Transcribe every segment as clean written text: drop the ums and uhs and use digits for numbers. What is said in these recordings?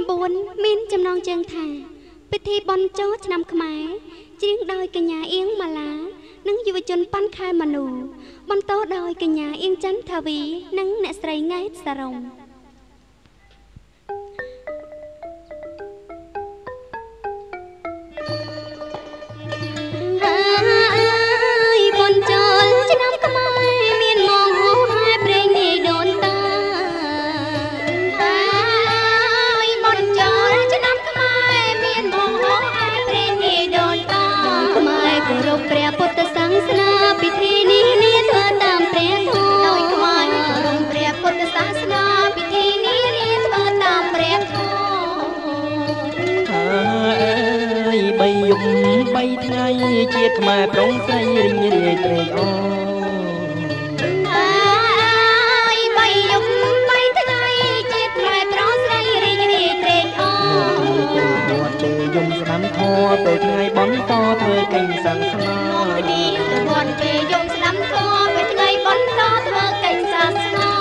9មានចំណងជើងថាពិធីបន់ជោឆ្នាំខ្មែរច្រៀងដោយកញ្ញាអៀងម៉ាឡានិងយុវជនប៉ាន់ខែមនុបន្តដោយកញ្ញាអៀងច័ន្ទថាវីនិងអ្នកស្រីង៉ែតសារ៉ុង 3ថ្ងៃជាតិខ្មែរប្រុងស្រីរីងរាយត្រេកអរ 3យប់3ថ្ងៃជាតិខ្មែរប្រុងស្រីរីងរាយត្រេកអរវត្តពេលយំស្ដាំធម៌ពេលថ្ងៃបន្តធ្វើកិច្ចសាសនាគ្នាវត្តពេលយំស្ដាំធម៌ពេលថ្ងៃបន្តធ្វើកិច្ចសាសនា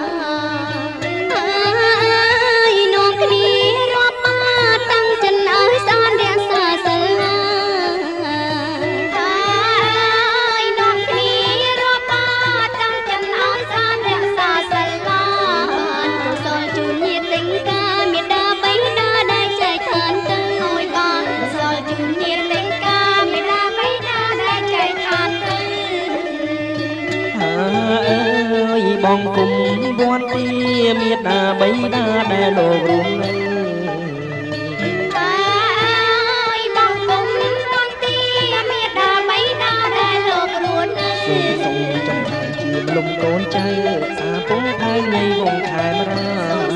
នាំគ្នារាប់បាតាំងចិនឲ្យស្អាតរក្សាសិលបងគុំវត្តទាមេដាបៃតាដែលលោករួមនឹងបងគុំវត្តទាមេដាបៃតាដែលលោករួមនឹងសូមចំណាយជាលំកូនចៅរក្សាពងផែងនៃវងខែមរា